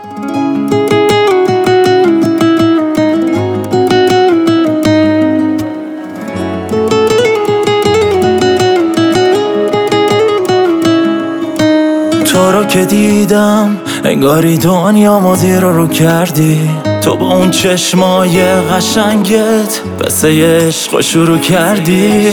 تو رو که دیدم انگاری دنیامو زیر رو کردی. تو با اون چشمای قشنگت قصه عشق شروع کردی.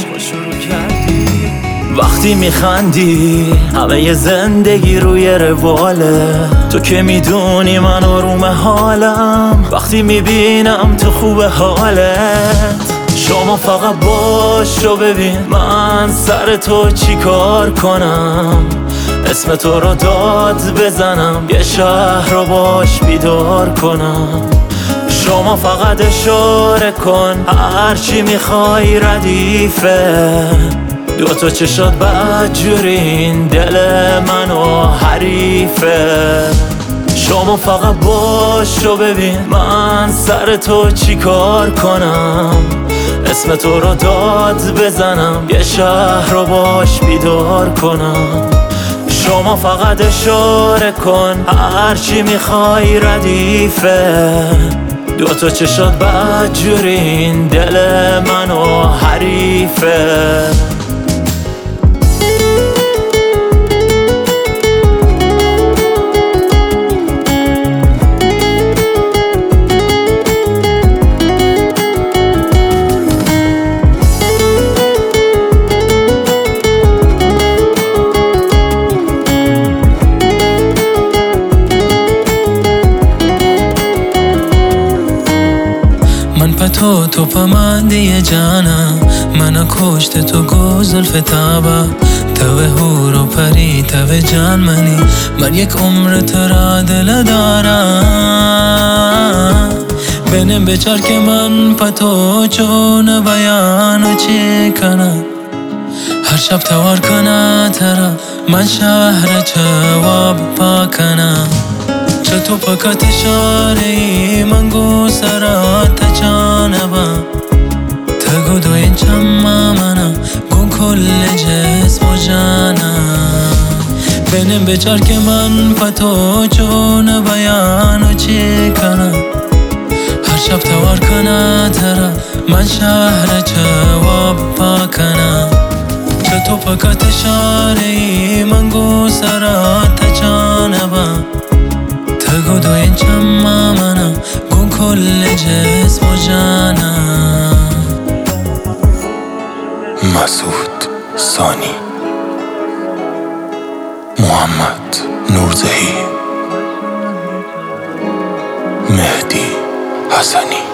وقتی میخندی همه ی زندگی روی رواله. تو که میدونی من آروم حالم وقتی میبینم تو خوب حالت. شما فقط باش و ببین من سر تو چی کار کنم. اسم تو رو داد بزنم یه شهر رو باش بیدار کنم. شما فقط اشاره کن هرچی میخوای ردیفه. دوتا چشات بدجورین دل منو حریفه. شما فقط باش و ببین من سر تو چی کار کنم. اسم تو رو داد بزنم یه شهر رو باش بیدار کنم. شما فقط اشاره کن هرچی میخوای ردیفه. دوتا چشات بدجورین دل منو حریفه. من پا تو پا من دیگه جانم. منو کشت تو گزلف تابا. تو هور و پری تو جان منی. من یک عمر تو را دل دارم. بینم بچار که من پا تو چون بیانو چی کنم. هر شب توار کنه ترا من شهر جواب پا کنم. تو فقط اشاره من گو سرات جانبم. تگو دو این چما منم گون کل جسم و جانم. بینم بچار که من پا تو چون بیانو چی کنم. هر شب توار کنه ترا من شهر جواب پا کنم. تو فقط اشاره من گو سرات جانبم. تگو دو این چما منم گون کل جسم و جانم. مسعود ثانی، محمد نورزهی، مهدی حسنی.